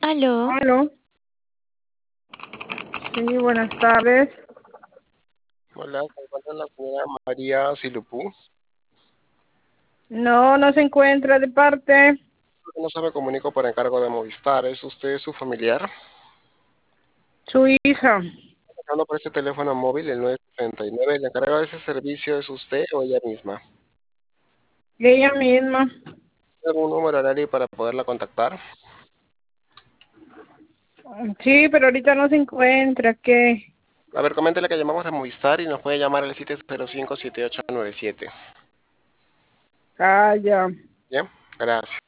Aló, Aló, sí, buenas tardes. Hola, se encuentra la señora María Silupú. No, no se encuentra de parte. No se me comunico por encargo de Movistar. ¿Es usted su familiar? Su hija. Hablando por este teléfono móvil, el 969. ¿El encargado de ese servicio es usted o ella misma? Ella misma. ¿Tiene algún número horario para poderla contactar? Sí, pero ahorita no se encuentra. ¿Qué? A ver, coméntele que llamamos de Movistar y nos puede llamar al 705-7897. Ah, ya. Bien, gracias.